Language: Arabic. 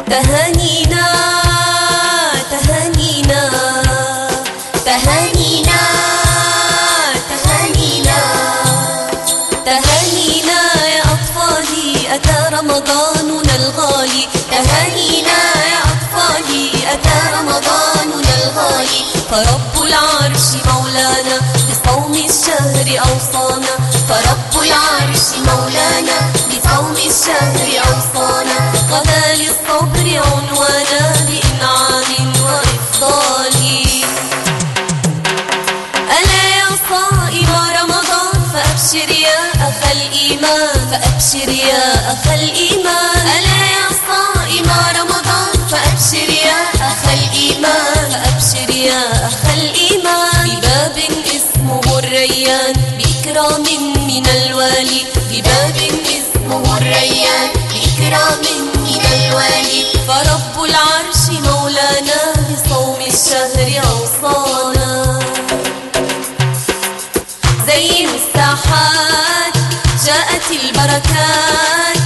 تهانينا تهانينا تهانينا تهانينا تهانينا يا أطفالي أتى رمضاننا الغالي. تهانينا يا أطفالي أتى رمضاننا الغالي. فرب العرش مولانا بصوم الشهر أوصانا. فرب العرش مولانا بصوم الشهر أوصانا. غدا للصبر عنوانا بإنعام وإفضال. ألا يا صائم رمضان فأبشر يا أخ الإيمان. فأبشر يا أخ الإيمان. ألا يا صائم رمضان فأبشر يا أخ الإيمان. فأبشر يا أخ الإيمان. بباب اسمه الريان بإكرام من الوالي. بباب اسمه الريان بإكرام من الوالي. فرب العرش مولانا بصوم الشهر أوصانا. زين الساحات جاءت البركات.